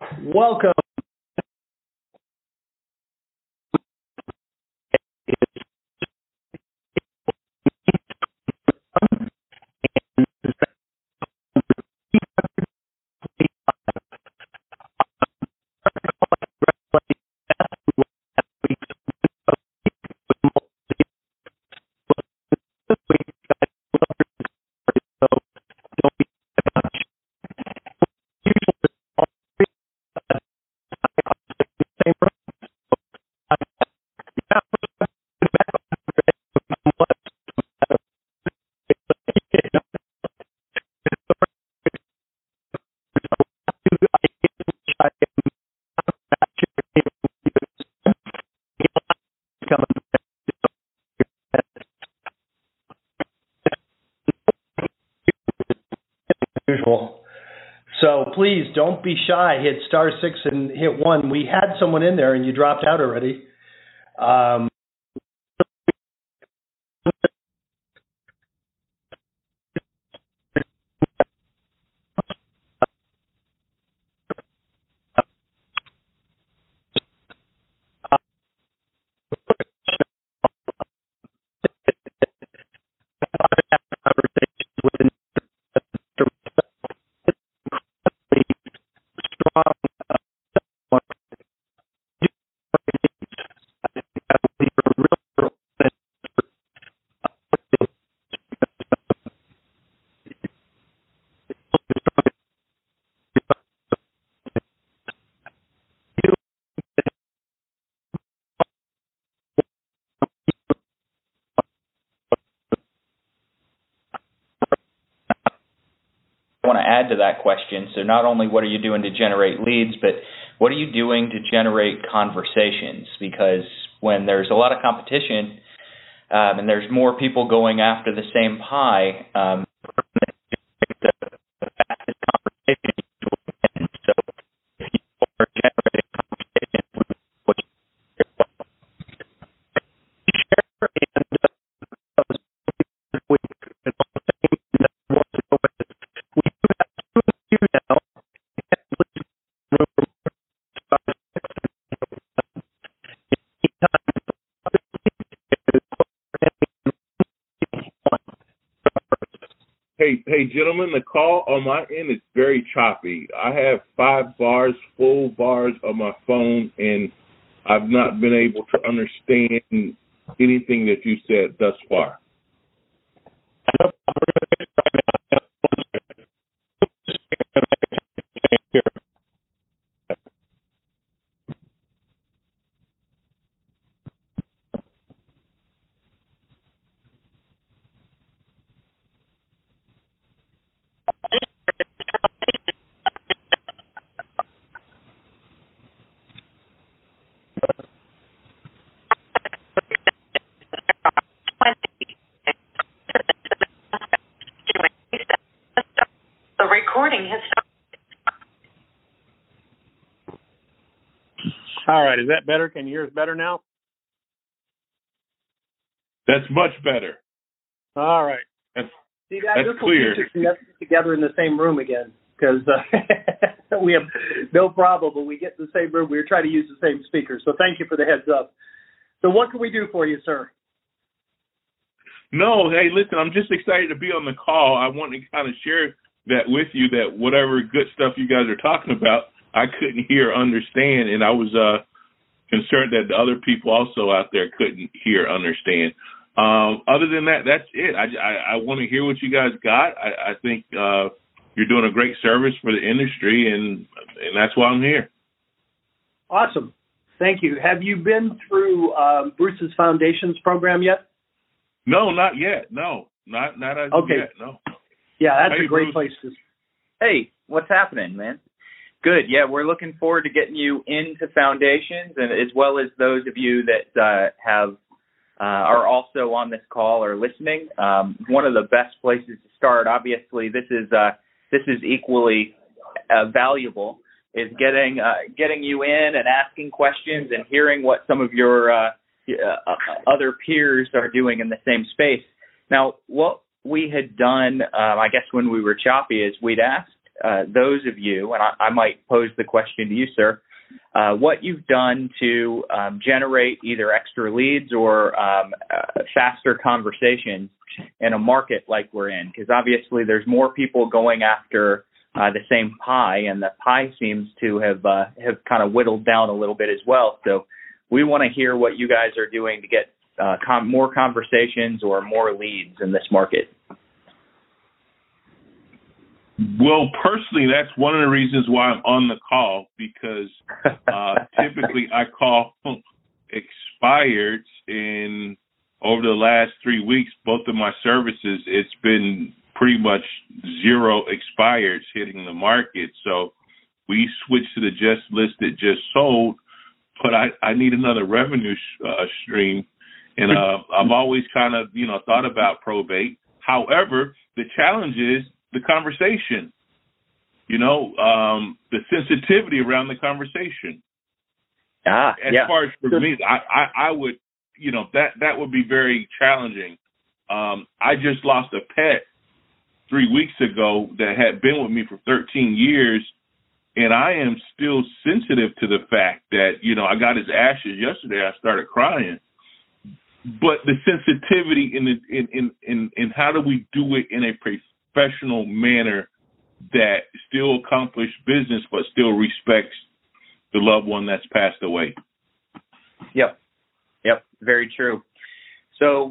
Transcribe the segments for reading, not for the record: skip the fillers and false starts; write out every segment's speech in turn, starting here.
Welcome. Usual. So please don't be shy. Hit *6 and hit 1. We had someone in there and you dropped out already. I want to add to that question. So not only what are you doing to generate leads, but what are you doing to generate conversations? Because when there's a lot of competition and there's more people going after the same pie, the fastest conversation will win. So if you are generating conversations with what you share, Hey, gentlemen, the call on my end is very choppy. I have 5 bars, full bars on my phone, and I've not been able to understand anything that you said thus far. The recording has started. All right. Is that better? Can you hear us better now? That's much better. All right. That's clear. Together in the same room again because we have no problem when we get in the same room. We're trying to use the same speaker. So thank you for the heads up. So what can we do for you, sir? No, hey, listen, I'm just excited to be on the call. I want to kind of share that with you, that whatever good stuff you guys are talking about, I couldn't hear or understand, and I was concerned that the other people also out there couldn't hear or understand. Other than that, that's it. I want to hear what you guys got. I think you're doing a great service for the industry, and that's why I'm here. Awesome. Thank you. Have you been through Bruce's Foundations program yet? No, not yet. No, not as of yet. No. Yeah, that's a great place to. Hey, what's happening, man? Good. Yeah, we're looking forward to getting you into Foundations, and as well as those of you that are also on this call or listening. One of the best places to start, obviously, this is equally valuable, is getting you in and asking questions and hearing what some of your other peers are doing in the same space. Now, what we had done, I guess when we were choppy, is we'd asked those of you, and I might pose the question to you, sir, what you've done to generate either extra leads or faster conversations in a market like we're in, because obviously there's more people going after the same pie, and the pie seems to have kind of whittled down a little bit as well. So we want to hear what you guys are doing to get more conversations or more leads in this market. Well, personally, that's one of the reasons why I'm on the call, because typically I call expired, and over the last 3 weeks, both of my services, it's been pretty much zero expireds hitting the market. So we switched to the just listed, just sold, but I need another revenue stream. And I've always kind of, thought about probate. However, the challenge is the conversation, the sensitivity around the conversation. As far as for me, I would, that would be very challenging. I just lost a pet 3 weeks ago that had been with me for 13 years, and I am still sensitive to the fact that, I got his ashes yesterday. I started crying. But the sensitivity in how do we do it in a professional manner that still accomplish business but still respects the loved one that's passed away. Yep, very true. So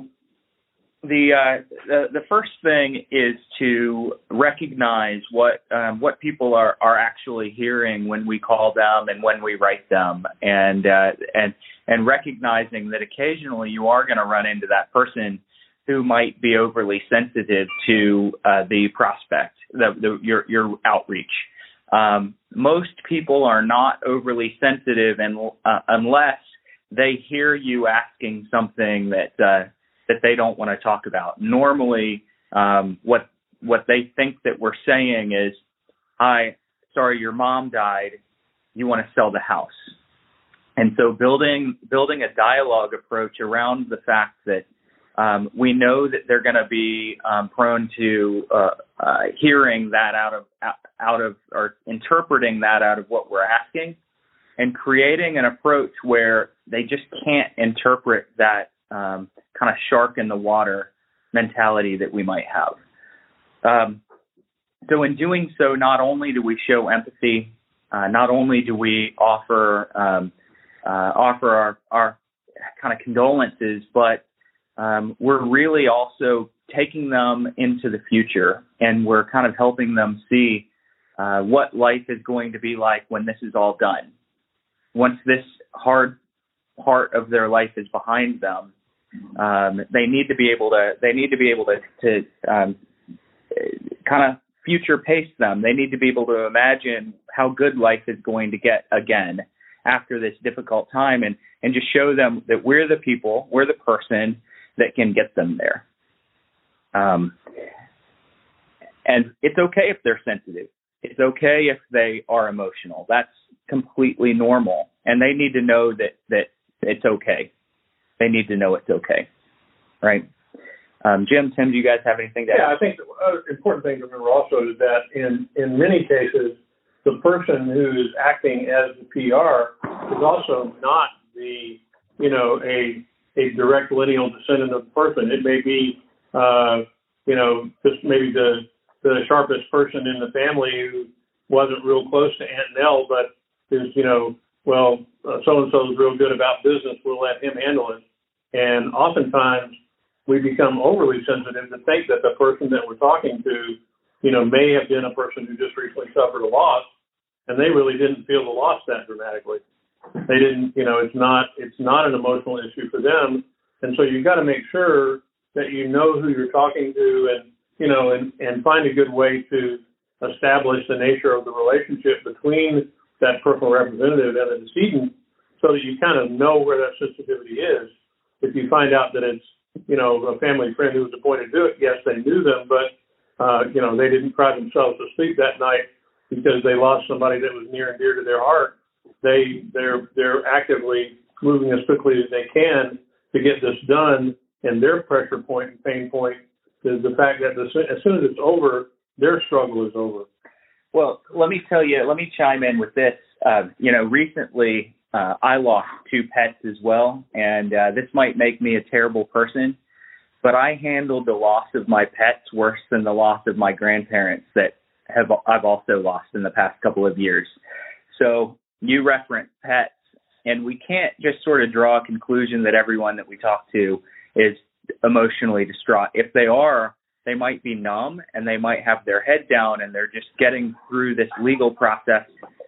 the first thing is to recognize what people are actually hearing when we call them and when we write them, and recognizing that occasionally you are going to run into that person who might be overly sensitive to the prospect, your outreach. Most people are not overly sensitive, unless they hear you asking something that they don't want to talk about. Normally, what they think that we're saying is, "Hi, sorry, your mom died. You want to sell the house." And so building a dialogue approach around the fact that we know that they're going to be prone to hearing that out of or interpreting that out of what we're asking, and creating an approach where they just can't interpret that kind of shark in the water mentality that we might have. So in doing so, not only do we show empathy, not only do we offer our kind of condolences, but we're really also taking them into the future, and we're kind of helping them see what life is going to be like when this is all done. Once this hard part of their life is behind them, they need to be able to kind of future pace them. They need to be able to imagine how good life is going to get again after this difficult time, and just show them that we're the person that can get them there. And it's okay if they're sensitive. It's okay if they are emotional. That's completely normal. And they need to know that it's okay. They need to know it's okay. Right? Tim, do you guys have anything to add? Yeah, I think the important thing to remember also is that in many cases, the person who's acting as the PR is also not a direct lineal descendant of the person. It may be, just maybe the sharpest person in the family who wasn't real close to Aunt Nell, but is, so-and-so is real good about business. We'll let him handle it. And oftentimes we become overly sensitive to think that the person that we're talking to, may have been a person who just recently suffered a loss, and they really didn't feel the loss that dramatically. They didn't, it's not an emotional issue for them. And so you've got to make sure that you know who you're talking to, and find a good way to establish the nature of the relationship between that personal representative and the decedent, so that you kind of know where that sensitivity is. If you find out that it's, a family friend who was appointed to do it, yes, they knew them, but, they didn't cry themselves to sleep that night because they lost somebody that was near and dear to their heart. They're actively moving as quickly as they can to get this done, and their pressure point and pain point is the fact that as soon as it's over, their struggle is over. Well, let me chime in with this. Recently I lost 2 pets as well, and this might make me a terrible person, but I handled the loss of my pets worse than the loss of my grandparents that I've also lost in the past couple of years. So you referenced pets, and we can't just sort of draw a conclusion that everyone that we talk to is emotionally distraught. If they are, they might be numb and they might have their head down and they're just getting through this legal process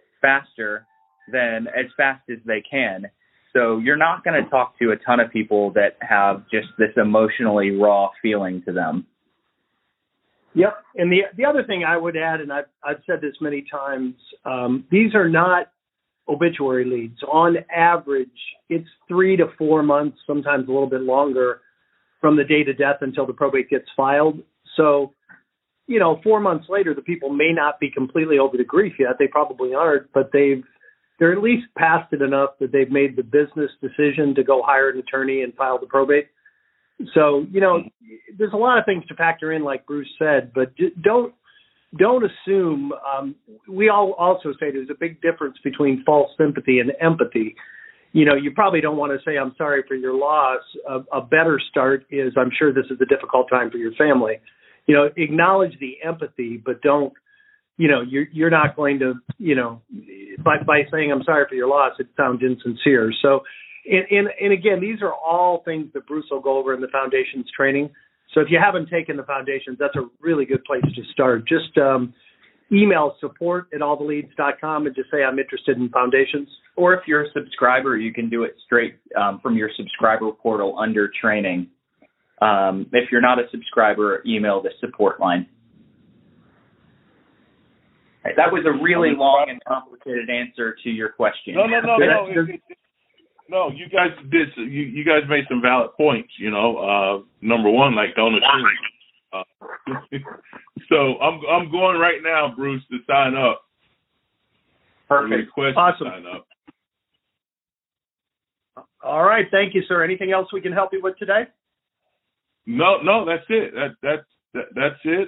as fast as they can. So you're not going to talk to a ton of people that have just this emotionally raw feeling to them. Yep. And the other thing I would add, and I've said this many times, these are not obituary leads. On average, it's 3 to 4 months, sometimes a little bit longer, from the date of death until the probate gets filed. So, 4 months later, the people may not be completely over the grief yet. They probably aren't, but they're at least past it enough that they've made the business decision to go hire an attorney and file the probate. So, there's a lot of things to factor in, like Bruce said, but don't assume. We all also say there's a big difference between false sympathy and empathy. You probably don't want to say, I'm sorry for your loss. A better start is, I'm sure this is a difficult time for your family. Acknowledge the empathy, but don't, you're not going to, by saying I'm sorry for your loss, it sounds insincere. So, and again, these are all things that Bruce will go over in the Foundations training. So if you haven't taken the Foundations, that's a really good place to start. Just email support@alltheleads.com and just say, I'm interested in Foundations. Or if you're a subscriber, you can do it straight from your subscriber portal under training. If you're not a subscriber, email the support line. Right, that was a really long and complicated answer to your question. No. No, you guys did. You guys made some valid points. Number one, like, don't assume. So I'm going right now, Bruce, to sign up. Perfect. Request awesome. To sign up. All right, thank you, sir. Anything else we can help you with today? No, that's it. That's it.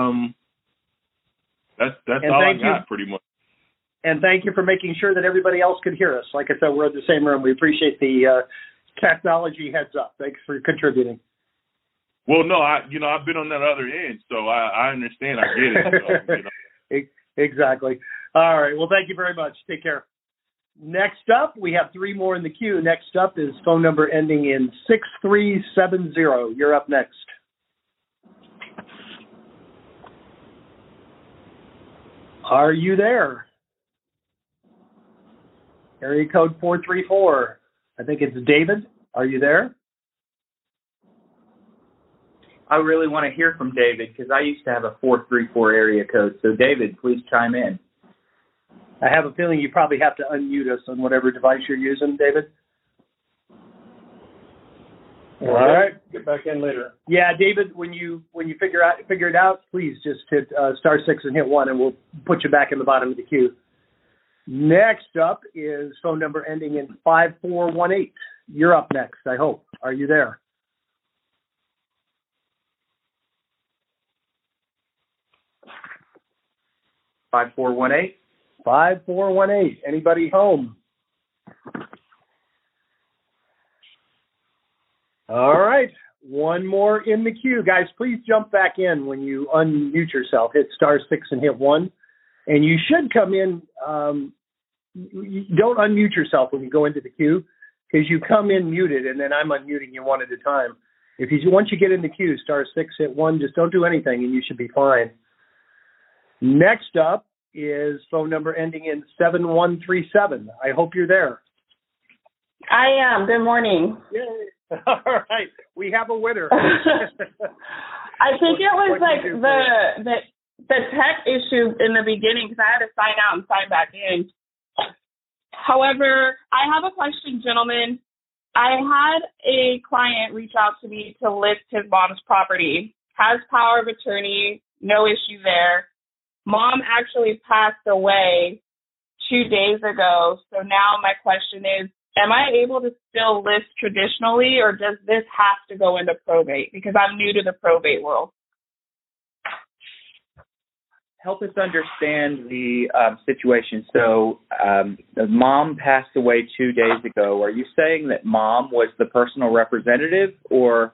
That's all I got, pretty much. And thank you for making sure that everybody else could hear us. Like I said, we're in the same room. We appreciate the technology heads up. Thanks for contributing. Well, no, I've been on that other end, so I understand. I get it. So, Exactly. All right. Well, thank you very much. Take care. Next up, we have 3 more in the queue. Next up is phone number ending in 6370. You're up next. Are you there? Area code 434. I think it's David. Are you there? I really want to hear from David because I used to have a 434 area code. So, David, please chime in. I have a feeling you probably have to unmute us on whatever device you're using, David. All right. Get back in later. Yeah, David, when you figure it out, please just hit *6 and hit 1, and we'll put you back in the bottom of the queue. Next up is phone number ending in 5418. You're up next, I hope. Are you there? (5418). 5418. Anybody home? All right. One more in the queue. Guys, please jump back in when you unmute yourself. Hit *6 and hit 1. And you should come in. Don't unmute yourself when you go into the queue because you come in muted, and then I'm unmuting you one at a time. Once you get in the queue, *6, hit 1. Just don't do anything, and you should be fine. Next up is phone number ending in 7137. I hope you're there. I am. Good morning. Yay. All right. We have a winner. I think it was like the tech issue in the beginning because I had to sign out and sign back in. However, I have a question, gentlemen. I had a client reach out to me to list his mom's property. Has power of attorney, no issue there. Mom actually passed away 2 days ago. So now my question is, am I able to still list traditionally, or does this have to go into probate? Because I'm new to the probate world. help us understand the situation. So the mom passed away 2 days ago. Are you saying that mom was the personal representative, or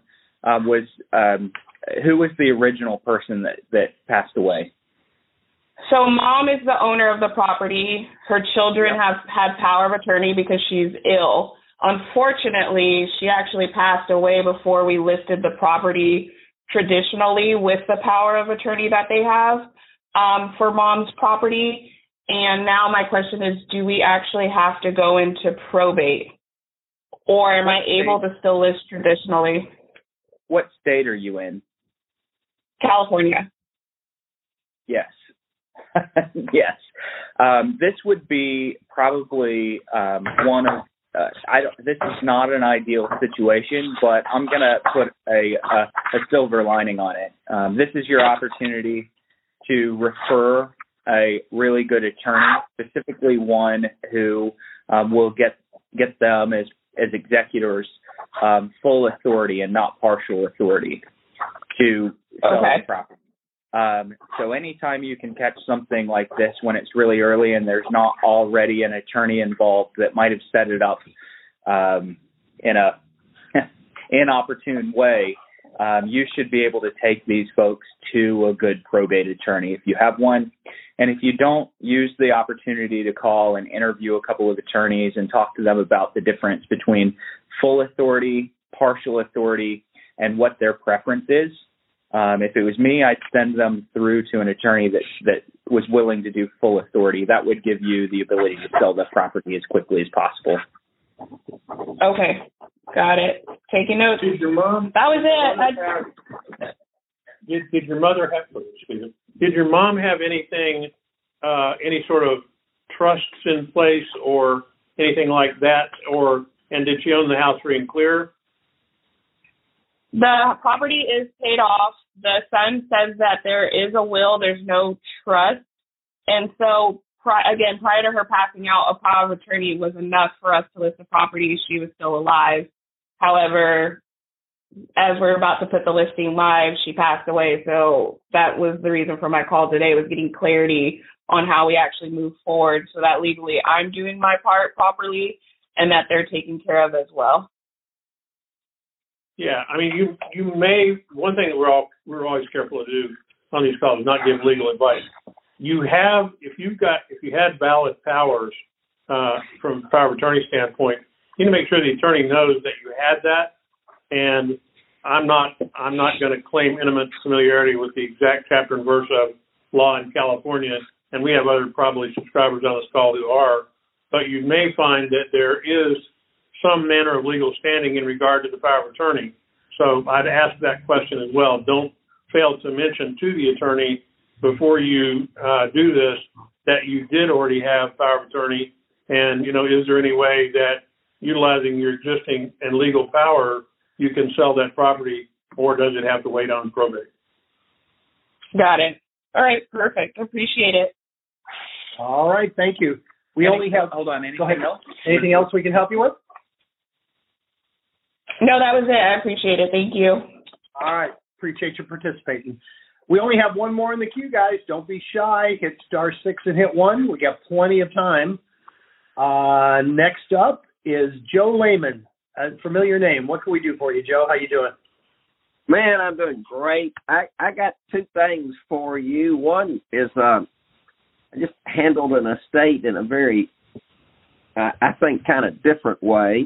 who was the original person that passed away? So mom is the owner of the property. Her children have had power of attorney because she's ill. Unfortunately, she actually passed away before we listed the property traditionally with the power of attorney that they have for mom's property. And now my question is, do we actually have to go into probate? Or am I able to still list traditionally? What state are you in? California. Yes. Yes. This would be probably one of this is not an ideal situation, but I'm going to put a silver lining on it. This is your opportunity to refer a really good attorney, specifically one who will get them as executors full authority and not partial authority to sell the property. So anytime you can catch something like this when it's really early and there's not already an attorney involved that might have set it up in a inopportune way, you should be able to take these folks to a good probate attorney if you have one. And if you don't, use the opportunity to call and interview a couple of attorneys and talk to them about the difference between full authority, partial authority, and what their preference is. If it was me, I'd send them through to an attorney that was willing to do full authority. That would give you the ability to sell the property as quickly as possible. Okay, got it. Taking notes. Did your mom? That was it. Did your mother have? Did your mom have anything, any sort of trusts in place or anything like that, and did she own the house free and clear? The property is paid off. The son says that there is a will. There's no trust. And so, prior to her passing out, a power of attorney was enough for us to list the property. She was still alive. However, as we're about to put the listing live, she passed away. So that was the reason for my call today, was getting clarity on how we actually move forward so that legally I'm doing my part properly and that they're taken care of as well. Yeah, I mean, you may, one thing that we're always careful to do on these calls is not give legal advice. If you had valid powers from a power of attorney standpoint, you need to make sure the attorney knows that you had that. And I'm not going to claim intimate familiarity with the exact chapter and verse of law in California, and we have other probably subscribers on this call who are, but you may find that there is some manner of legal standing in regard to the power of attorney. So I'd ask that question as well. Don't fail to mention to the attorney before you do this that you did already have power of attorney, and, is there any way that utilizing your existing and legal power you can sell that property, or does it have to wait on probate? Got it. All right, perfect. Appreciate it. All right, thank you. Hold on, anything else? Anything else we can help you with? No, that was it. I appreciate it. Thank you. All right. Appreciate you participating. We only have one more in the queue, guys. Don't be shy. Hit *6 and hit 1. We got plenty of time. Next up is Joe Lehman. A familiar name. What can we do for you, Joe? How you doing? Man, I'm doing great. I got two things for you. One is I just handled an estate in a very, I think, kind of different way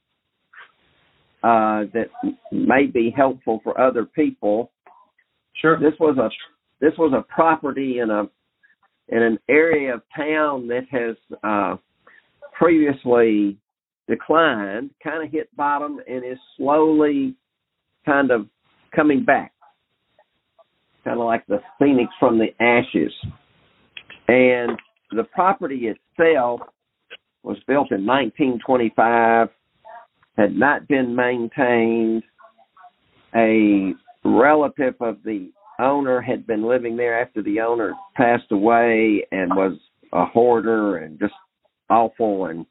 that may be helpful for other people. Sure. This was a property in an area of town that has previously declined, kind of hit bottom, and is slowly kind of coming back, kind of like the phoenix from the ashes. And the property itself was built in 1925, had not been maintained. A relative of the owner had been living there after the owner passed away and was a hoarder and just awful, and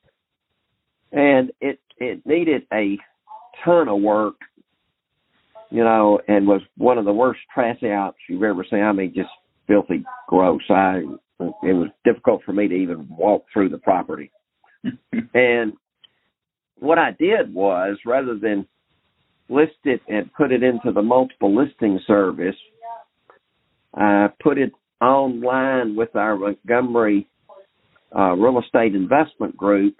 it needed a ton of work, and was one of the worst trash outs you've ever seen. I mean, just filthy gross. It was difficult for me to even walk through the property. And what I did was, rather than list it and put it into the multiple listing service, I put it online with our Montgomery Real Estate Investment Group,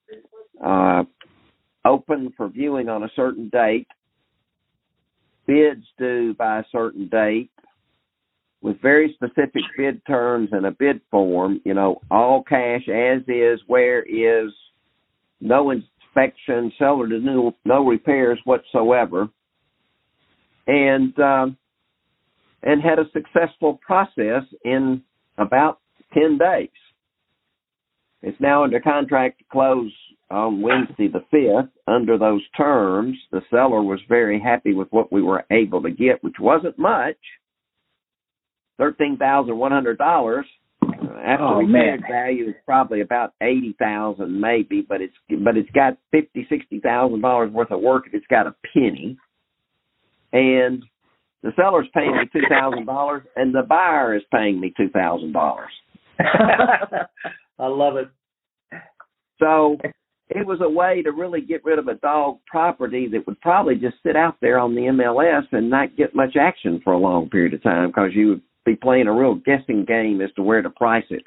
open for viewing on a certain date, bids due by a certain date, with very specific bid terms and a bid form, all cash, as is, where is, no inspection, seller to new, no repairs whatsoever, and had a successful process in about 10 days. It's now under contract to close on Wednesday the 5th under those terms. The seller was very happy with what we were able to get, which wasn't much, $13,100. After repaired value is probably about $80,000 maybe, but it's got $50,000-$60,000 worth of work if it's got a penny. And the seller's paying me $2,000, and the buyer is paying me $2,000. I love it. So it was a way to really get rid of a dog property that would probably just sit out there on the MLS and not get much action for a long period of time, because you would be playing a real guessing game as to where to price it.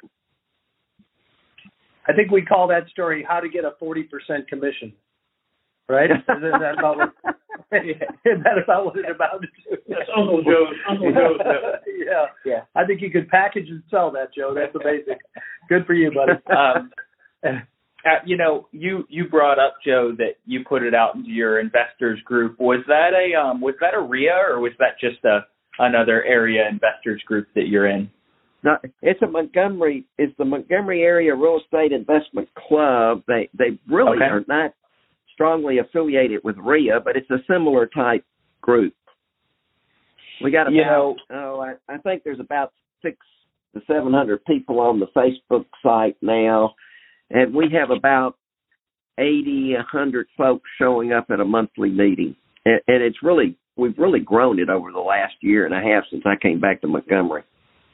I think we call that story "How to Get a 40% Commission." Right? Is that about what it's about? That's Uncle Joe's. Yeah. I think you could package and sell that, Joe. That's amazing. Good for you, buddy. You brought up, Joe, that you put it out into your investors group. Was that a RIA, or was that just another area investors group that you're in? No, it's the Montgomery Area Real Estate Investment Club. They really are not strongly affiliated with RIA, but it's a similar type group. We got about, I think there's about 600 to 700 people on the Facebook site now, and we have about 80, 100 folks showing up at a monthly meeting. And we've really grown it over the last year and a half since I came back to Montgomery.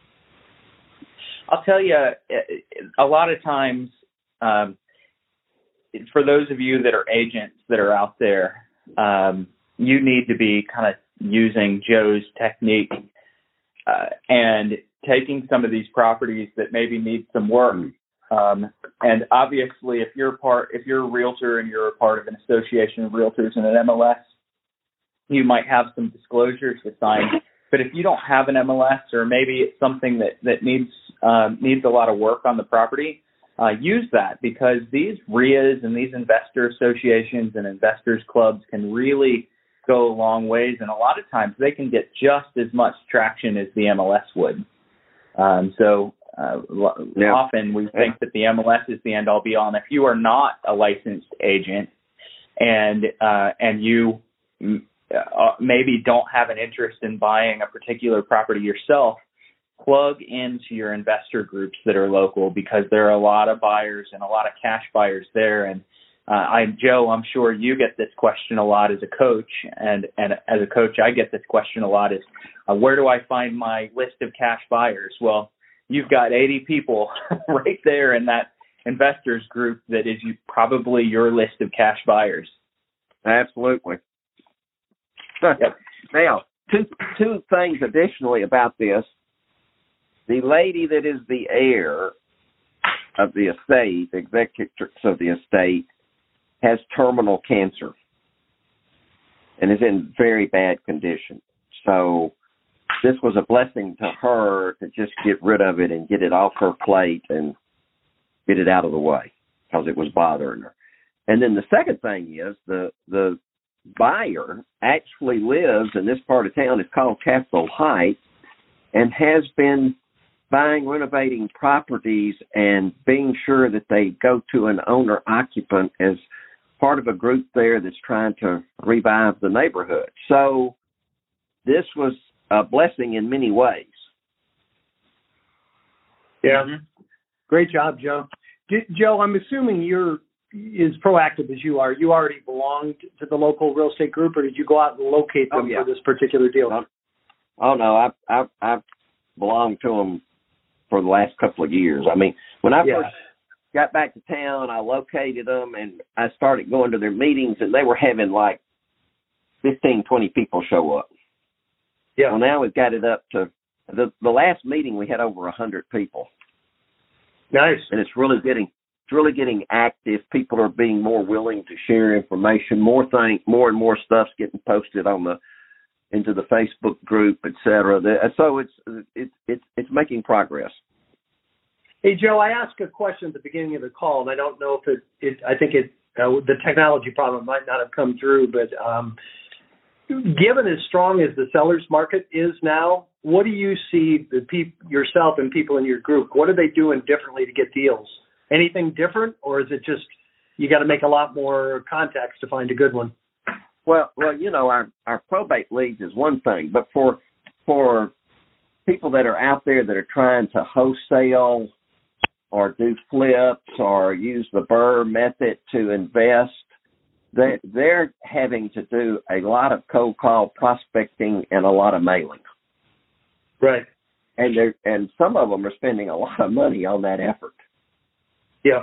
I'll tell you, a lot of times, for those of you that are agents that are out there, you need to be kind of using Joe's technique and taking some of these properties that maybe need some work. And obviously, if you're a realtor and you're a part of an association of realtors in an MLS, you might have some disclosures to sign. But if you don't have an MLS, or maybe it's something that needs a lot of work on the property, use that, because these RIAs and these investor associations and investors clubs can really go a long ways, and a lot of times they can get just as much traction as the MLS would. Often we think that the MLS is the end-all be-all, and if you are not a licensed agent and you maybe don't have an interest in buying a particular property yourself, plug into your investor groups that are local, because there are a lot of buyers and a lot of cash buyers there. And Joe, I'm sure you get this question a lot as a coach, and as a coach, I get this question a lot: is where do I find my list of cash buyers? Well, you've got 80 people right there in that investors group that is probably your list of cash buyers. Absolutely. Yep. Now, two things additionally about this. The lady that is the heir of the estate, executrix of the estate, has terminal cancer and is in very bad condition. So this was a blessing to her to just get rid of it and get it off her plate and get it out of the way, because it was bothering her. And then the second thing is the buyer actually lives in this part of town. It's called Capitol Heights, and has been buying, renovating properties and being sure that they go to an owner-occupant as part of a group there that's trying to revive the neighborhood. So this was a blessing in many ways. Yeah. Great job, Joe. Joe, I'm assuming you're as proactive as you are. You already belonged to the local real estate group, or did you go out and locate them for this particular deal? Oh no, I've belonged to them for the last couple of years. I mean, when I first got back to town, I located them and I started going to their meetings, and they were having like 15, 20 people show up. Yeah. Well, now we've got it up to the last meeting we had over 100 people. Nice. And it's really getting active. People are being more willing to share information. More and more stuff's getting posted into the Facebook group, etc. So it's making progress. Hey, Joe, I asked a question at the beginning of the call, and I don't know if the technology problem might not have come through, but given as strong as the seller's market is now, what do you see yourself and people in your group, what are they doing differently to get deals? Anything different, or is it just you got to make a lot more contacts to find a good one? Well, our probate leads is one thing, but for people that are out there that are trying to wholesale or do flips or use the BRRRR method to invest, they're having to do a lot of cold call prospecting and a lot of mailing. Right. And some of them are spending a lot of money on that effort. Yeah.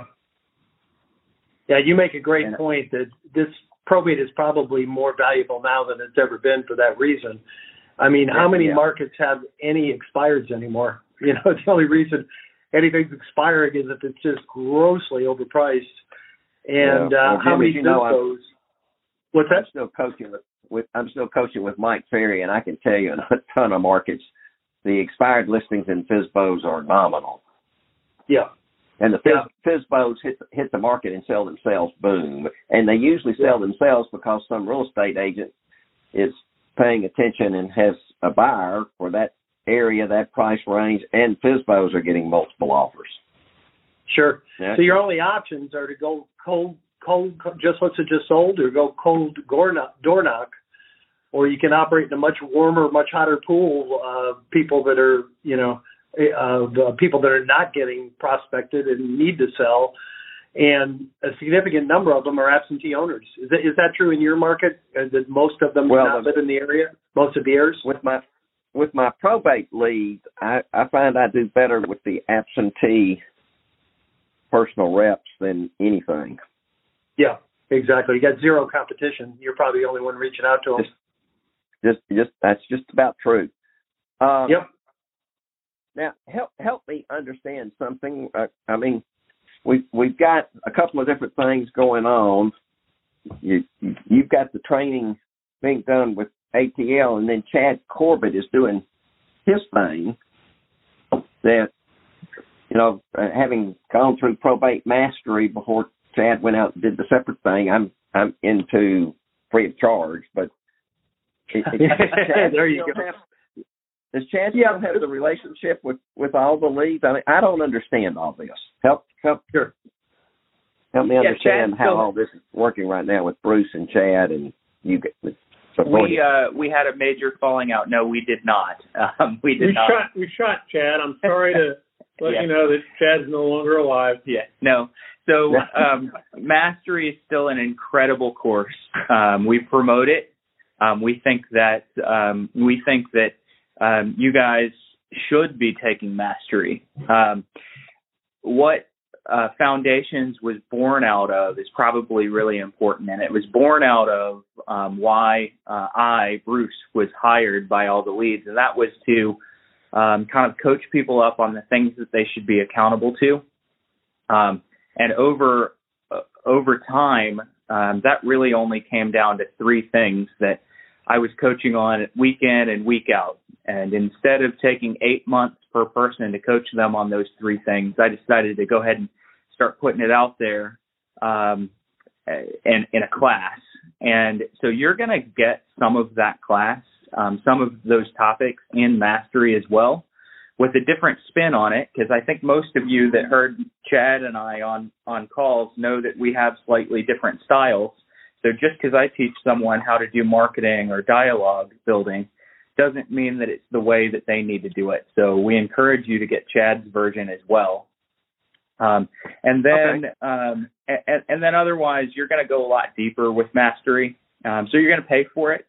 Yeah, you make a great point that this probate is probably more valuable now than it's ever been for that reason. I mean, how many markets have any expireds anymore? The only reason anything's expiring is if it's just grossly overpriced. And how many FSBOs? What's that? I'm still coaching with Mike Ferry, and I can tell you in a ton of markets, the expired listings in FSBOs are nominal. Yeah. And the FSBOs hit the market and sell themselves, boom. And they usually sell themselves because some real estate agent is paying attention and has a buyer for that area, that price range, and FSBOs are getting multiple offers. Sure. Yeah. So your only options are to go cold, just what's it just sold, or go cold door knock, or you can operate in a much warmer, much hotter pool of people that are, people that are not getting prospected and need to sell, and a significant number of them are absentee owners. Is that true in your market? That most of them do not live in the area? Most of the heirs? With my probate lead, I find I do better with the absentee personal reps than anything. Yeah, exactly. You got zero competition. You're probably the only one reaching out to them. Just that's just about true. Yep. Now, help me understand something. I mean, we've got a couple of different things going on. You've got the training being done with ATL, and then Chad Corbett is doing his thing. That having gone through probate mastery before Chad went out and did the separate thing, I'm into free of charge. But there you go. Does Chad still have the relationship with all the leads? I mean, I don't understand all this. Help me understand how all this is working right now with Bruce and Chad and you. We had a major falling out. No, we did not. We shot Chad. I'm sorry to let you know that Chad's no longer alive. Yeah. No. So Mastery is still an incredible course. We promote it. We think that you guys should be taking Mastery. What Foundations was born out of is probably really important, and it was born out of why Bruce, was hired by all the leads, and that was to kind of coach people up on the things that they should be accountable to. And over time, that really only came down to three things that I was coaching on week in and week out. And instead of taking 8 months per person to coach them on those three things, I decided to go ahead and start putting it out there in a class. And so you're going to get some of that class, some of those topics in Mastery as well, with a different spin on it, because I think most of you that heard Chad and I on calls know that we have slightly different styles. So just because I teach someone how to do marketing or dialogue building doesn't mean that it's the way that they need to do it. So we encourage you to get Chad's version as well. And then otherwise, you're going to go a lot deeper with Mastery. So you're going to pay for it.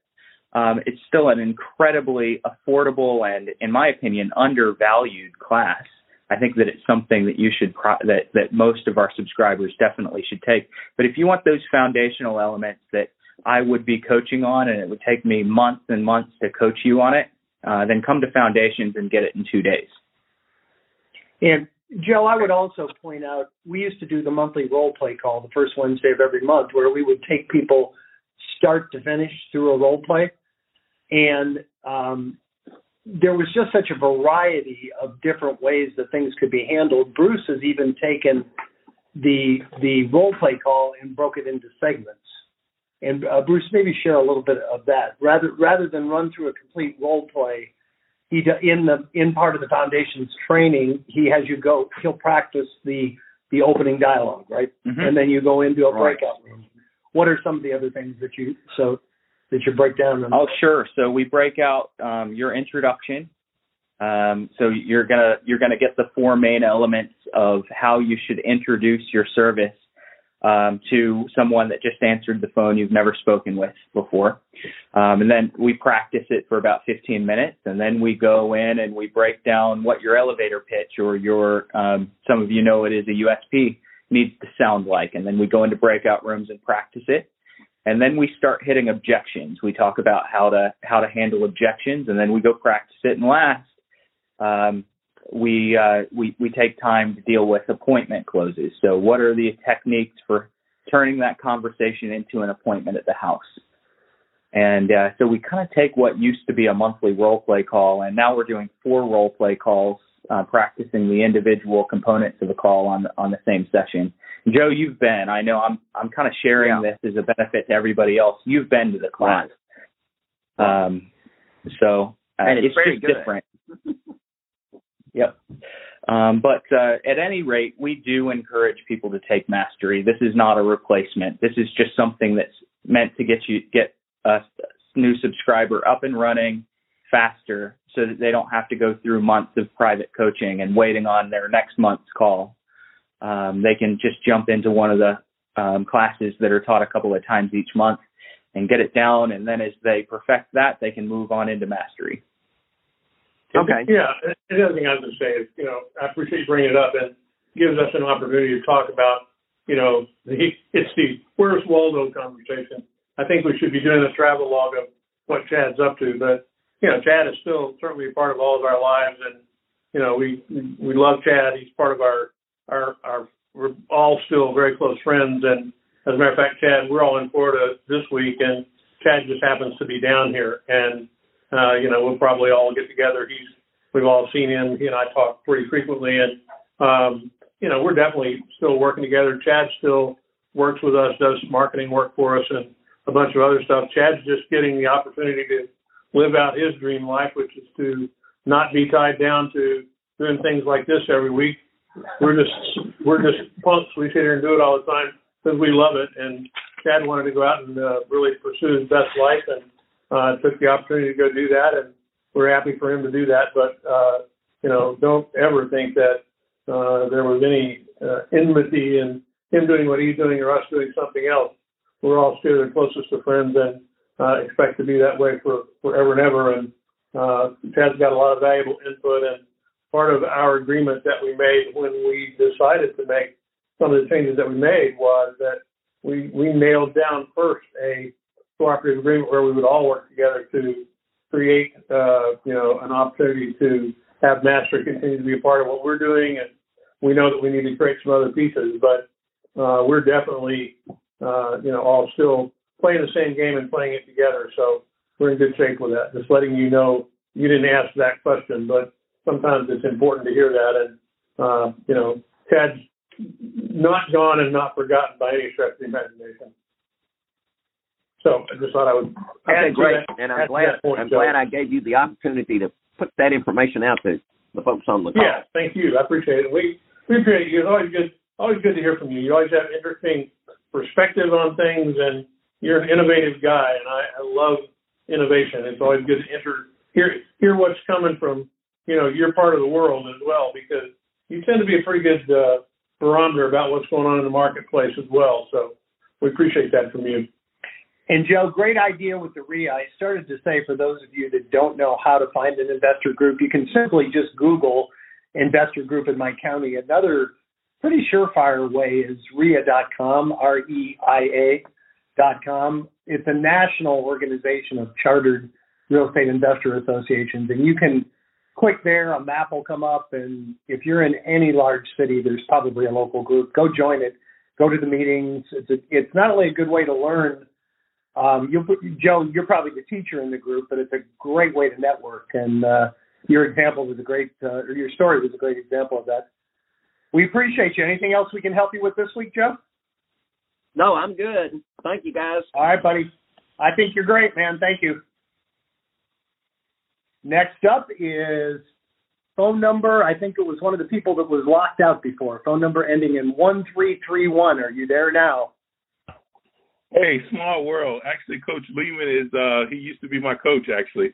it's still an incredibly affordable and, in my opinion, undervalued class. I think that it's something that you should that most of our subscribers definitely should take. But if you want those foundational elements that I would be coaching on, and it would take me months and months to coach you on it, then come to Foundations and get it in 2 days. And Joe, I would also point out, we used to do the monthly role play call the first Wednesday of every month, where we would take people start to finish through a role play. And there was just such a variety of different ways that things could be handled. Bruce has even taken the role play call and broke it into segments. And Bruce, maybe share a little bit of that. Rather than run through a complete role play, in part of the Foundation's training, he'll practice the opening dialogue, right? Mm-hmm. And then you go into a breakout room. What are some of the other things that you break down? Oh, sure. So we break out your introduction. So you're gonna get the 4 main elements of how you should introduce your service to someone that just answered the phone you've never spoken with before. And then we practice it for about 15 minutes, and then we go in and we break down what your elevator pitch or your, some of you know it is a USP, needs to sound like. And then we go into breakout rooms and practice it. And then we start hitting objections. We talk about how to handle objections, and then we go practice it. And last, we take time to deal with appointment closes. So what are the techniques for turning that conversation into an appointment at the house? And so we kind of take what used to be a monthly role play call, and now we're doing 4 role play calls, practicing the individual components of the call on the same session. Joe, you've been. I know I'm kind of sharing this as a benefit to everybody else. You've been to the class, so it's very just different. Yep. But at any rate, we do encourage people to take Mastery. This is not a replacement. This is just something that's meant to get a new subscriber up and running faster, so that they don't have to go through months of private coaching and waiting on their next month's call. They can just jump into one of the classes that are taught a couple of times each month and get it down. And then as they perfect that, they can move on into Mastery. Okay. Yeah. The other thing I was going to say is, I appreciate you bringing it up, and gives us an opportunity to talk about, it's the Where's Waldo conversation. I think we should be doing a travel log of what Chad's up to, but, Chad is still certainly a part of all of our lives, and, we love Chad. He's part of our we're all still very close friends. And as a matter of fact, Chad, we're all in Florida this week, and Chad just happens to be down here. And, we'll probably all get together. We've all seen him. He and I talk pretty frequently, and, we're definitely still working together. Chad still works with us, does marketing work for us and a bunch of other stuff. Chad's just getting the opportunity to live out his dream life, which is to not be tied down to doing things like this every week. We're just punks. We sit here and do it all the time because we love it. And Chad wanted to go out and really pursue his best life, and took the opportunity to go do that. And we're happy for him to do that. But, don't ever think that there was any enmity in him doing what he's doing or us doing something else. We're all still the closest of friends, and expect to be that way for forever and ever. And Chad's got a lot of valuable input, and part of our agreement that we made when we decided to make some of the changes that we made was that we nailed down first a cooperative agreement where we would all work together to create, an opportunity to have Mastery continue to be a part of what we're doing. And we know that we need to create some other pieces, but we're definitely, all still playing the same game and playing it together. So we're in good shape with that. Just letting you know, you didn't ask that question, but sometimes it's important to hear that. And, Chad's not gone and not forgotten by any stretch of the imagination. So I just thought I would. Okay, great. And I'm glad I gave you the opportunity to put that information out to the folks on the call. Yeah, thank you. I appreciate it. We appreciate you. It's always good to hear from you. You always have interesting perspective on things, and you're an innovative guy, and I love innovation. It's always good to hear what's coming from, your part of the world as well, because you tend to be a pretty good barometer about what's going on in the marketplace as well. So we appreciate that from you. And Joe, great idea with the RIA. I started to say, for those of you that don't know how to find an investor group, you can simply just Google investor group in my county. Another pretty surefire way is RIA.com, REIA.com. It's a national organization of chartered real estate investor associations. And you can click there, a map will come up. And if you're in any large city, there's probably a local group. Go join it. Go to the meetings. It's not only a good way to learn. Joe, you're probably the teacher in the group, but it's a great way to network. And your example was your story was a great example of that. We appreciate you. Anything else we can help you with this week, Joe? No, I'm good. Thank you, guys. All right, buddy. I think you're great, man. Thank you. Next up is phone number. I think it was one of the people that was locked out before. Phone number ending in 1331. Are you there now? Hey, small world. Actually, Coach Lehman is, he used to be my coach, actually.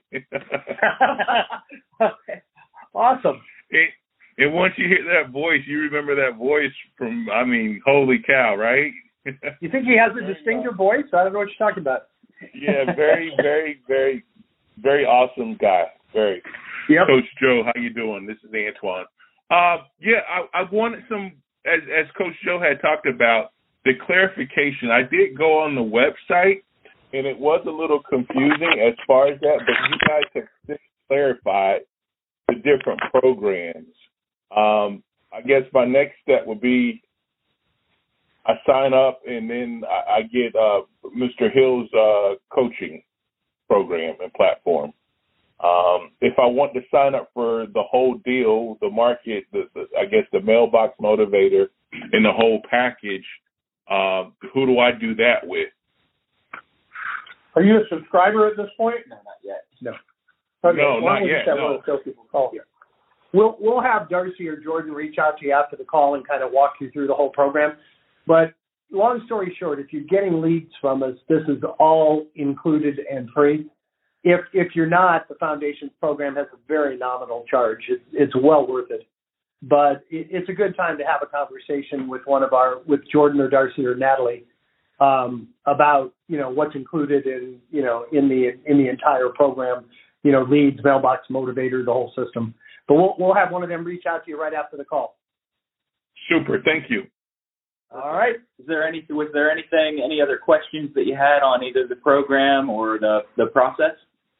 Awesome. And once you hear that voice, you remember that voice from, holy cow, right? You think he has a distinctive voice? I don't know what you're talking about. Yeah, very, very, very, very awesome guy. Very. Yep. Coach Joe, how you doing? This is Antoine. I wanted some, as Coach Joe had talked about, the clarification. I did go on the website, and it was a little confusing as far as that, but you guys have clarified the different programs. I guess my next step would be I sign up, and then I get Mr. Hill's coaching program and platform. If I want to sign up for the whole deal, the market, the mailbox motivator, and the whole package, who do I do that with? Are you a subscriber at this point? No, not yet. No. Okay, no, not yet. No. Salespeople call here. We'll have Darcy or Jordan reach out to you after the call and kind of walk you through the whole program. But long story short, if you're getting leads from us, this is all included and free. If you're not, the Foundations program has a very nominal charge. It's well worth it. But it's a good time to have a conversation with with Jordan or Darcy or Natalie about what's included in the entire program. Leads, mailbox, motivator, the whole system. But we'll have one of them reach out to you right after the call. Super, thank you. All right. Was there any other questions that you had on either the program or the process?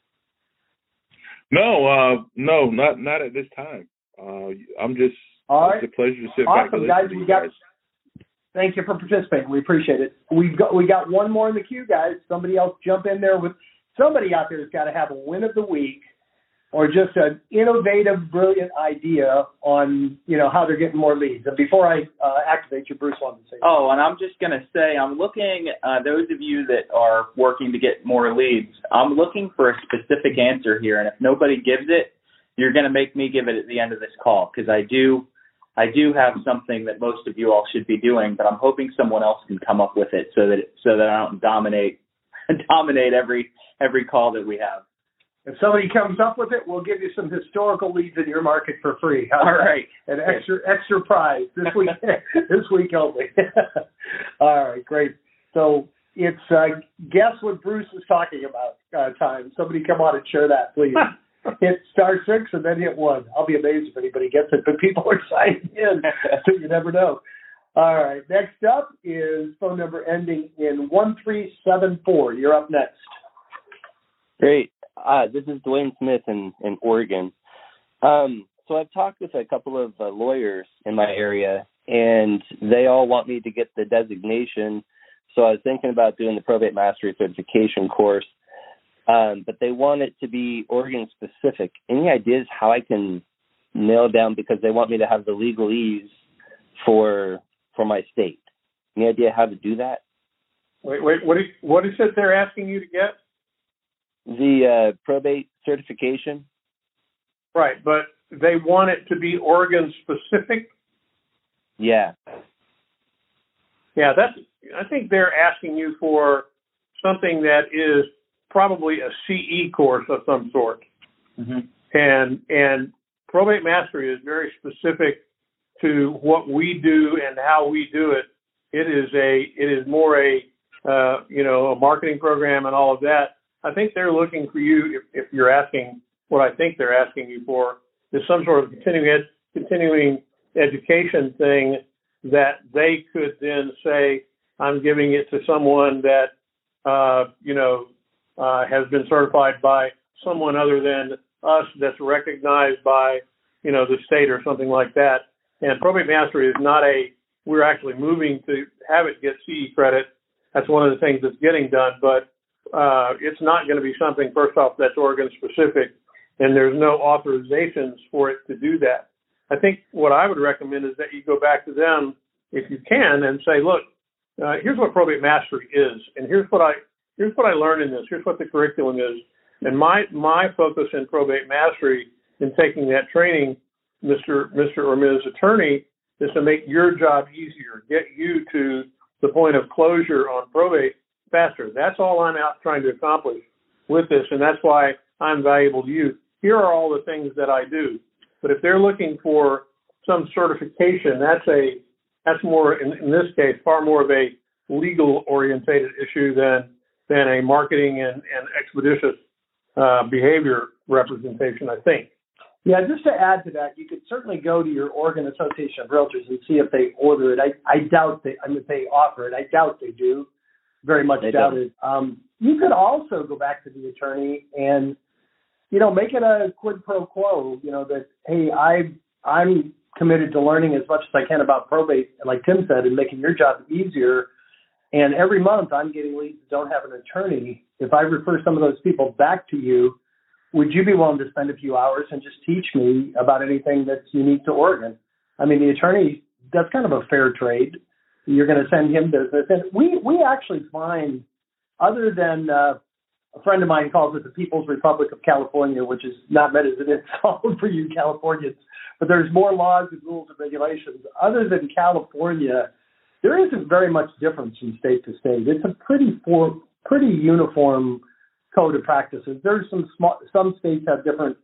No, not at this time. I'm just, all right. It's a pleasure to sit awesome, back and guys. listen to you guys. Thank you for participating. We appreciate it. We got one more in the queue, guys. Somebody else jump in there somebody out there has got to have a win of the week or just an innovative, brilliant idea on, how they're getting more leads. And before I activate you, Bruce wanted to say something. Oh, and I'm just going to say, I'm looking, those of you that are working to get more leads, I'm looking for a specific answer here. And if nobody gives it, you're going to make me give it at the end of this call, because I do have something that most of you all should be doing, but I'm hoping someone else can come up with it so that I don't dominate every call that we have. If somebody comes up with it, we'll give you some historical leads in your market for free. All right. An extra prize this week, this week only. All right, great. So it's guess what Bruce is talking about time. Somebody come on and share that, please. Hit *6 and then hit 1. I'll be amazed if anybody gets it, but people are signing in, so you never know. All right, next up is phone number ending in 1374. You're up next. Great. This is Dwayne Smith in Oregon. So I've talked with a couple of lawyers in my area, and they all want me to get the designation. So I was thinking about doing the probate mastery certification course, but they want it to be Oregon specific. Any ideas how I can nail down, because they want me to have the legalese for my state? Any idea how to do that? Wait, what is it they're asking you to get? The probate certification. Right, but they want it to be Oregon specific? Yeah. Yeah, I think they're asking you for something that is probably a CE course of some sort. Mm-hmm. And probate mastery is very specific to what we do and how we do it. It is more a marketing program and all of that. I think they're looking for you, if you're asking what I think they're asking you for, is some sort of continuing education thing that they could then say, I'm giving it to someone that, has been certified by someone other than us, that's recognized by, the state or something like that. And Probate Mastery is not we're actually moving to have it get CE credit. That's one of the things that's getting done, but it's not going to be something, first off, that's Oregon specific, and there's no authorizations for it to do that. I think what I would recommend is that you go back to them, if you can, and say, look, here's what Probate Mastery is, and here's what I learned in this. Here's what the curriculum is. And my focus in Probate Mastery in taking that training, Mr. or Ms. Attorney, is to make your job easier, get you to the point of closure on probate faster. That's all I'm out trying to accomplish with this, and that's why I'm valuable to you. Here are all the things that I do. But if they're looking for some certification, that's more, in this case, far more of a legal-orientated issue than a marketing and expeditious behavior representation, I think. Yeah, just to add to that, you could certainly go to your Oregon Association of Realtors and see if they order it. I doubt they offer it. I doubt they do. Very much doubt it. You could also go back to the attorney and, make it a quid pro quo, that, hey, I'm committed to learning as much as I can about probate, like Tim said, and making your job easier. And every month I'm getting leads that don't have an attorney. If I refer some of those people back to you, would you be willing to spend a few hours and just teach me about anything that's unique to Oregon? I mean, the attorney, that's kind of a fair trade. You're going to send him business. And we actually find, other than a friend of mine calls it the People's Republic of California, which is not meant as an insult for you Californians, but there's more laws and rules and regulations. Other than California, there isn't very much difference from state to state. It's a pretty uniform code of practices. There's some states have different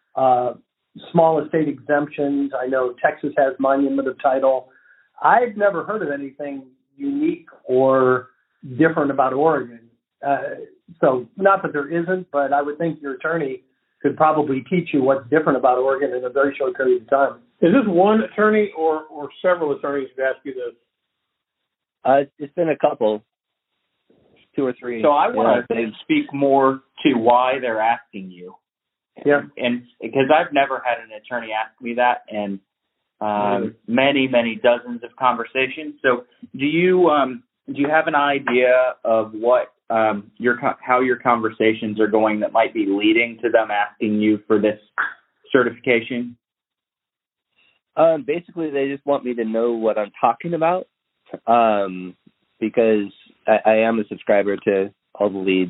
small estate exemptions. I know Texas has monument of title. I've never heard of anything unique or different about Oregon. So not that there isn't, but I would think your attorney could probably teach you what's different about Oregon in a very short period of time. Is this one attorney or several attorneys who ask you this? It's been a couple. 2 or 3. So I want to speak more to why they're asking you. Yeah. And because I've never had an attorney ask me that, and many dozens of conversations. So do you have an idea of what how your conversations are going that might be leading to them asking you for this certification? Basically, they just want me to know what I'm talking about, because I am a subscriber to all the leads,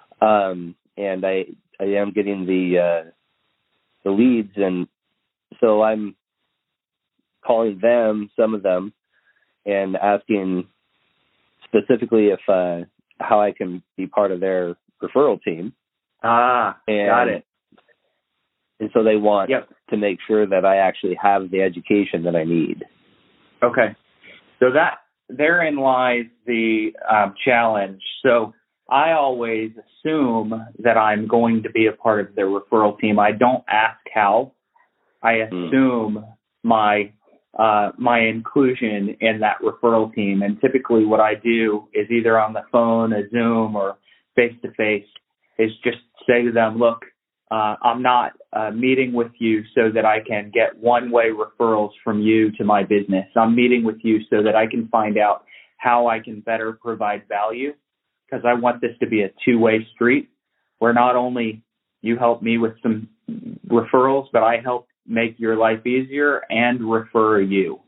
and I am getting the leads, and so I'm calling them, some of them, and asking specifically if how I can be part of their referral team. Got it. And so they want to make sure that I actually have the education that I need. Okay, so therein lies the challenge. So I always assume that I'm going to be a part of their referral team. I don't ask how. I assume my inclusion in that referral team. And typically what I do is either on the phone, a Zoom, or face-to-face is just say to them, look, I'm not meeting with you so that I can get one-way referrals from you to my business. I'm meeting with you so that I can find out how I can better provide value, because I want this to be a two-way street where not only you help me with some referrals, but I help make your life easier and refer you.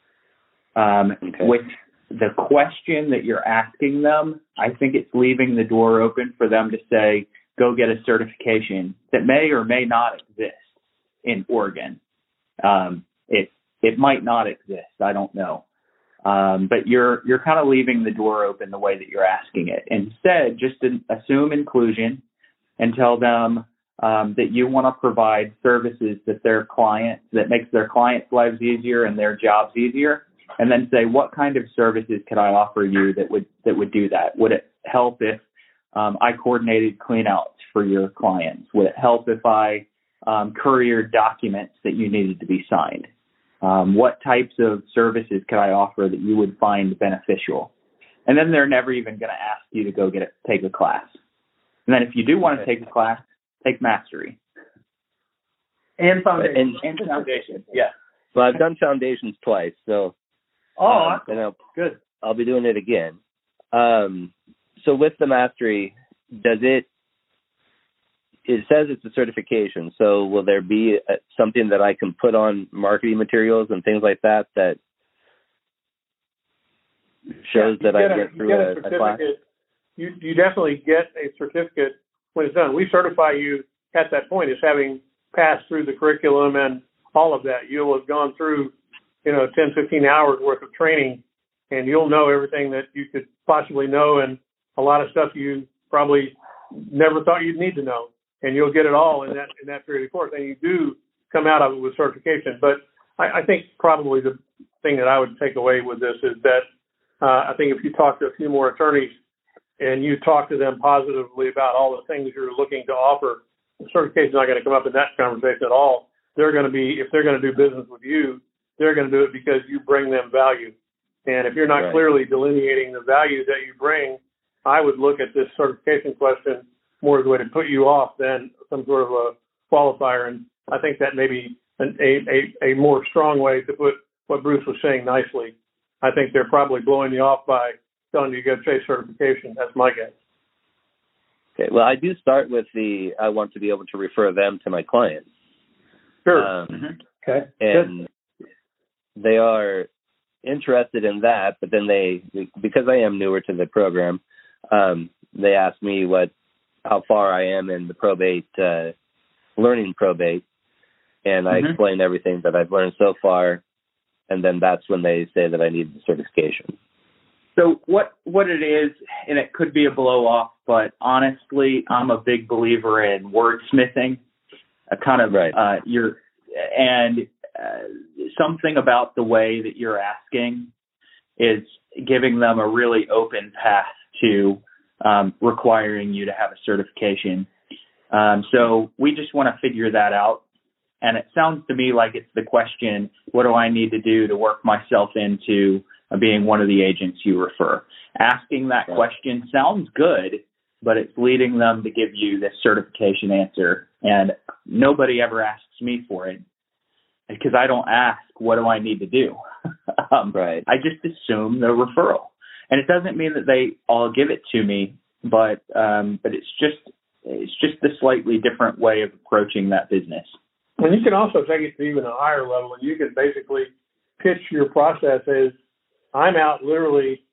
With the question that you're asking them, I think it's leaving the door open for them to say, go get a certification that may or may not exist in Oregon. It might not exist. I don't know. But you're kind of leaving the door open the way that you're asking it. Instead, just assume inclusion and tell them that you want to provide services that makes their clients' lives easier and their jobs easier. and then say, what kind of services could I offer you that would do that? Would it help if I coordinated cleanouts for your clients? Would it help if I couriered documents that you needed to be signed? What types of services could I offer that you would find beneficial? And then they're never even going to ask you to go take a class. And then if you do want to take a class, take Mastery. And Foundation. And Foundation, yeah. Well, I've done Foundations twice, so good. I'll be doing it again. So with the Mastery, it says it's a certification, so will there be something that I can put on marketing materials and things like that shows that I get through a class? You definitely get a certificate when it's done. We certify you at that point as having passed through the curriculum and all of that. You'll have gone through, 10, 15 hours worth of training, and you'll know everything that you could possibly know, and a lot of stuff you probably never thought you'd need to know. And you'll get it all in that period of course, and you do come out of it with certification. But I think probably the thing that I would take away with this is that I think if you talk to a few more attorneys and you talk to them positively about all the things you're looking to offer, the certification is not going to come up in that conversation at all. They're going to be, if they're going to do business with you, they're going to do it because you bring them value. And if you're not clearly delineating the value that you bring, I would look at this certification question more as a way to put you off than some sort of a qualifier. And I think that may be a more strong way to put what Bruce was saying nicely. I think they're probably blowing you off by telling you to go chase certification. That's my guess. Okay. Well, I do start with I want to be able to refer them to my clients. Sure. Okay. And they are interested in that, but then because I am newer to the program, they ask me how far I am in the probate, learning probate, and I explain everything that I've learned so far, and then that's when they say that I need the certification. So what it is, and it could be a blow off, but honestly, I'm a big believer in wordsmithing. Something about the way that you're asking is giving them a really open path to requiring you to have a certification. So we just want to figure that out. And it sounds to me like it's the question, what do I need to do to work myself into being one of the agents you refer? Asking that question sounds good, but it's leading them to give you this certification answer. And nobody ever asks me for it because I don't ask, what do I need to do? I just assume the referral. And it doesn't mean that they all give it to me, but it's just a slightly different way of approaching that business. And you can also take it to even a higher level, and you can basically pitch your process as, I'm out literally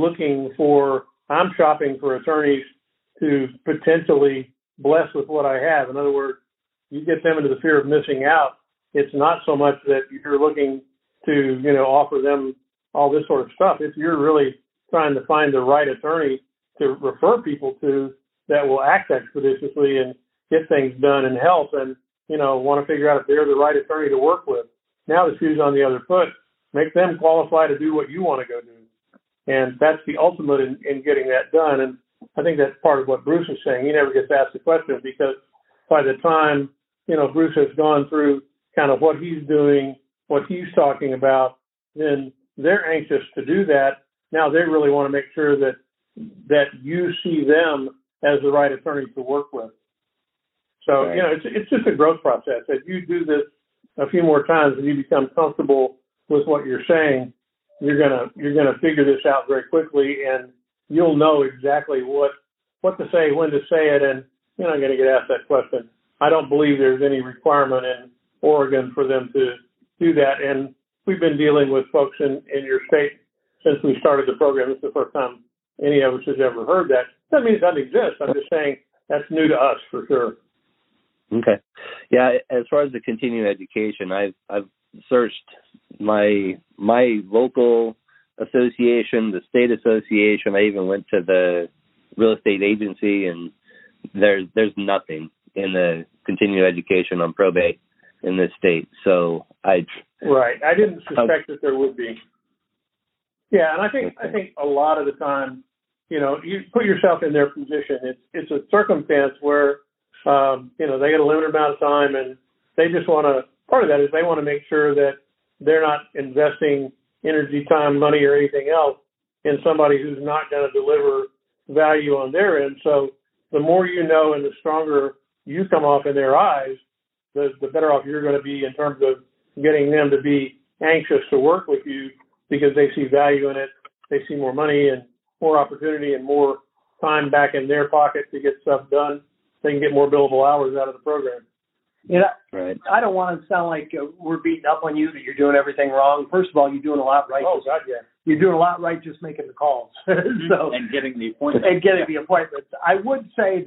I'm shopping for attorneys to potentially bless with what I have. In other words, you get them into the fear of missing out. It's not so much that you're looking to, offer them all this sort of stuff. If you're really trying to find the right attorney to refer people to that will act expeditiously and get things done and help and, want to figure out if they're the right attorney to work with. Now the shoe's on the other foot. Make them qualify to do what you want to go do. And that's the ultimate in getting that done. And I think that's part of what Bruce is saying. He never gets asked the question because by the time, Bruce has gone through kind of what he's doing, what he's talking about, then they're anxious to do that. Now they really want to make sure that you see them as the right attorney to work with. So, it's just a growth process. If you do this a few more times and you become comfortable with what you're saying, you're gonna figure this out very quickly, and you'll know exactly what to say, when to say it, and you're not going to get asked that question. I don't believe there's any requirement in Oregon for them to do that, and we've been dealing with folks in your state since we started the program. It's the first time any of us has ever heard that. Doesn't mean it doesn't exist. I'm just saying that's new to us for sure. Okay. Yeah, as far as the continuing education, I've searched my local association, the state association. I even went to the real estate agency, and there's nothing in the continuing education on probate in this state. So I didn't suspect that there would be. Yeah, and I think a lot of the time, you put yourself in their position. It's a circumstance where, they get a limited amount of time, and they just want to. Part of that is they want to make sure that they're not investing energy, time, money, or anything else in somebody who's not going to deliver value on their end. So the more you know and the stronger you come off in their eyes, the better off you're going to be in terms of getting them to be anxious to work with you because they see value in it. They see more money and more opportunity and more time back in their pocket to get stuff done. They can get more billable hours out of the program. Right. I don't want to sound like we're beating up on you that you're doing everything wrong. First of all, you're doing a lot right. Oh, God, yeah. You're doing a lot right just making the calls. And getting the appointments. The appointments. I would say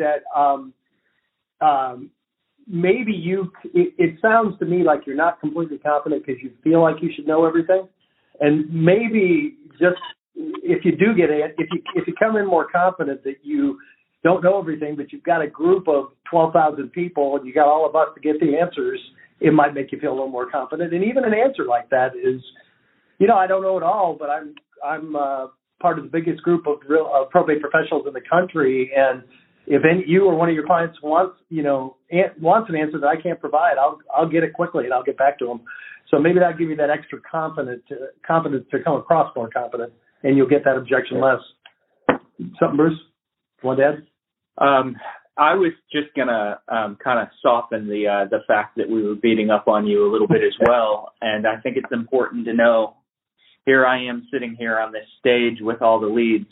that maybe it sounds to me like you're not completely confident because you feel like you should know everything. And maybe just if you do get in, if you come in more confident that you don't know everything, but you've got a group of 12,000 people and you got all of us to get the answers, it might make you feel a little more confident. And even an answer like that is, I don't know it all, but I'm part of the biggest group of probate professionals in the country. And if you or one of your clients wants an answer that I can't provide, I'll get it quickly and I'll get back to them. So maybe that'll give you that extra confidence to come across more confident, and you'll get that objection less. Something, Bruce? Want to add? I was just gonna kind of soften the fact that we were beating up on you a little bit as well, and I think it's important to know. Here I am sitting here on this stage with all the leads,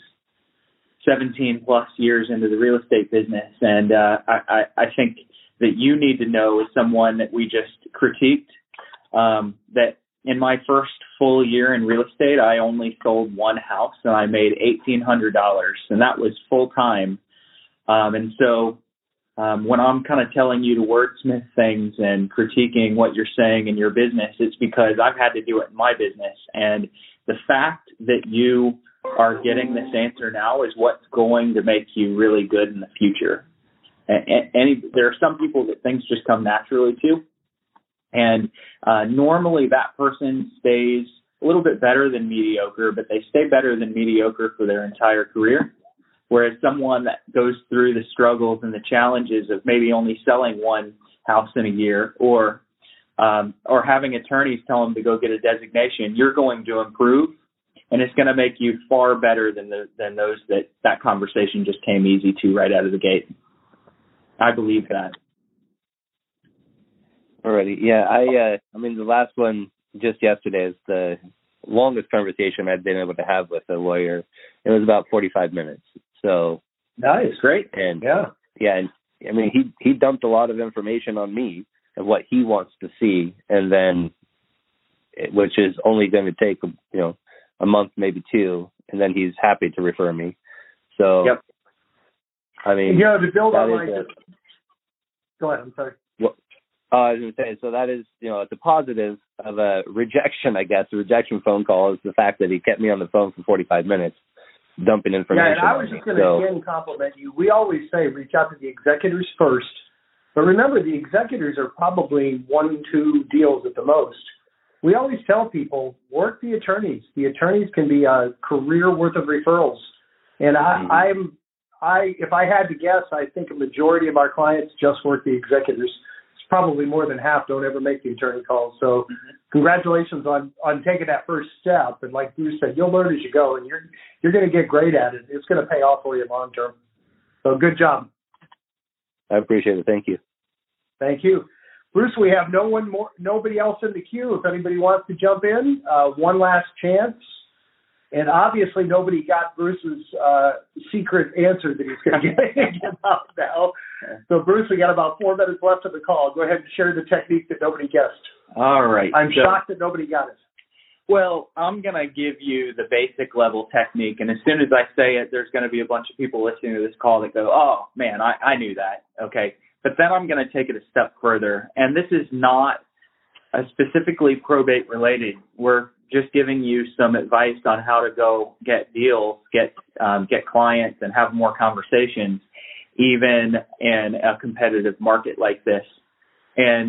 17 plus years into the real estate business, and I think that you need to know as someone that we just critiqued that in my first full year in real estate, I only sold one house and I made $1,800, and that was full time. And so when I'm kind of telling you to wordsmith things and critiquing what you're saying in your business, it's because I've had to do it in my business. And the fact that you are getting this answer now is what's going to make you really good in the future. And there are some people that things just come naturally to. And normally that person stays a little bit better than mediocre, but they stay better than mediocre for their entire career. Whereas someone that goes through the struggles and the challenges of maybe only selling one house in a year or having attorneys tell them to go get a designation, you're going to improve, and it's going to make you far better than those that conversation just came easy to right out of the gate. I believe that. Alrighty. Yeah, I mean, the last one just yesterday is the longest conversation I've been able to have with a lawyer. It was about 45 minutes. So nice, great. And and I mean, he dumped a lot of information on me of what he wants to see, and then which is only going to take a month, maybe two, and then he's happy to refer me. So yep. I mean, to build on like this. Go ahead. I'm sorry. Well, I was going to say, so that is, it's a positive of a rejection, I guess. A rejection phone call is the fact that he kept me on the phone for 45 minutes, dumping information. Yeah, and I was just going to again compliment you. We always say reach out to the executors first, but remember the executors are probably 1-2 deals at the most. We always tell people work the attorneys. The attorneys can be a career worth of referrals, and if I had to guess, I think a majority of our clients just work the executors. It's probably more than half don't ever make the attorney calls. So congratulations on taking that first step. And like Bruce said, you'll learn as you go, and you're going to get great at it. It's going to pay off for you long term. So good job. I appreciate it. Thank you. Thank you. Bruce, we have nobody else in the queue. If anybody wants to jump in, one last chance. And obviously nobody got Bruce's secret answer that he's going to get out now. So, Bruce, we got about 4 minutes left of the call. Go ahead and share the technique that nobody guessed. All right. I'm shocked that nobody got it. Well, I'm going to give you the basic level technique. And as soon as I say it, there's going to be a bunch of people listening to this call that go, oh, man, I knew that. Okay. But then I'm going to take it a step further. And this is not specifically probate related. We're just giving you some advice on how to go get deals, get clients, and have more conversations, even in a competitive market like this. And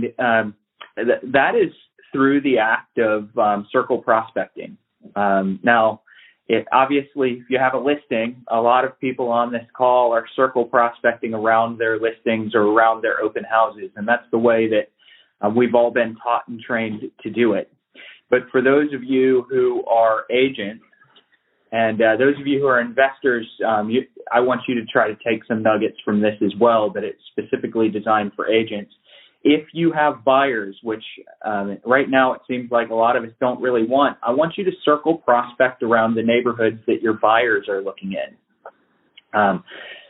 that is through the act of circle prospecting. Now, Obviously, if you have a listing, a lot of people on this call are circle prospecting around their listings or around their open houses, and that's the way that we've all been taught and trained to do it. But for those of you who are agents and those of you who are investors, I want you to try to take some nuggets from this as well, but it's specifically designed for agents. If you have buyers, which right now it seems like a lot of us don't really want, I want you to circle prospect around the neighborhoods that your buyers are looking in.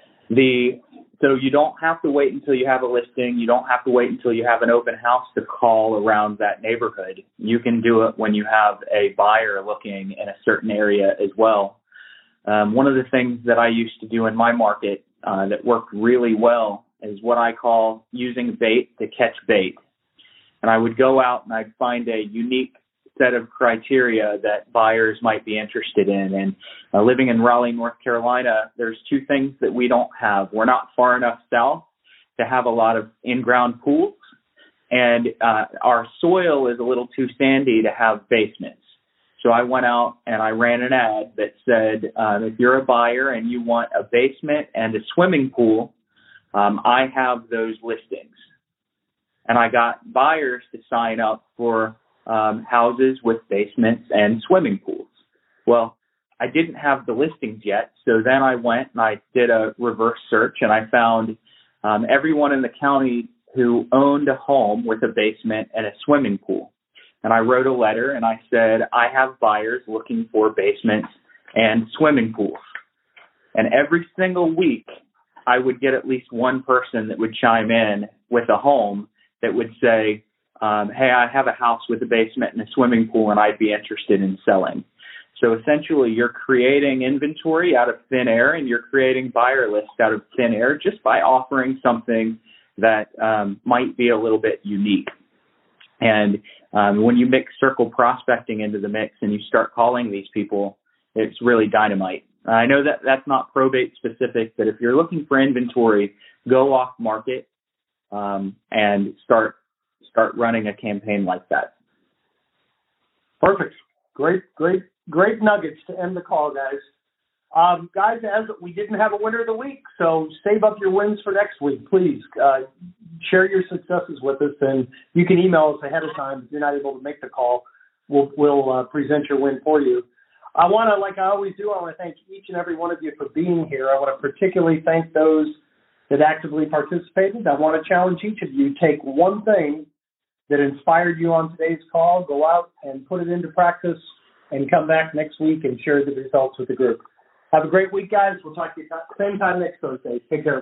So you don't have to wait until you have a listing. You don't have to wait until you have an open house to call around that neighborhood. You can do it when you have a buyer looking in a certain area as well. One of the things that I used to do in my market that worked really well is what I call using bait to catch bait. And I would go out and I'd find a unique set of criteria that buyers might be interested in. And living in Raleigh, North Carolina, there's two things that we don't have. We're not far enough south to have a lot of in-ground pools, and our soil is a little too sandy to have basements. So I went out and I ran an ad that said, if you're a buyer and you want a basement and a swimming pool, I have those listings. And I got buyers to sign up for houses with basements and swimming pools. Well, I didn't have the listings yet, so then I went and I did a reverse search, and I found everyone in the county who owned a home with a basement and a swimming pool. And I wrote a letter and I said, I have buyers looking for basements and swimming pools. And every single week, I would get at least one person that would chime in with a home that would say, hey, I have a house with a basement and a swimming pool and I'd be interested in selling. So essentially you're creating inventory out of thin air, and you're creating buyer lists out of thin air just by offering something that might be a little bit unique. And when you mix circle prospecting into the mix and you start calling these people, it's really dynamite. I know that that's not probate specific, but if you're looking for inventory, go off market and start running a campaign like that. Perfect. Great nuggets to end the call, guys. Guys, as we didn't have a winner of the week, so save up your wins for next week, please. Share your successes with us, and you can email us ahead of time if you're not able to make the call. We'll present your win for you. I want to, like I always do, I want to thank each and every one of you for being here. I want to particularly thank those that actively participated. I want to challenge each of you, take one thing that inspired you on today's call, go out and put it into practice, and come back next week and share the results with the group. Have a great week, guys. We'll talk to you same time next Thursday. Take care.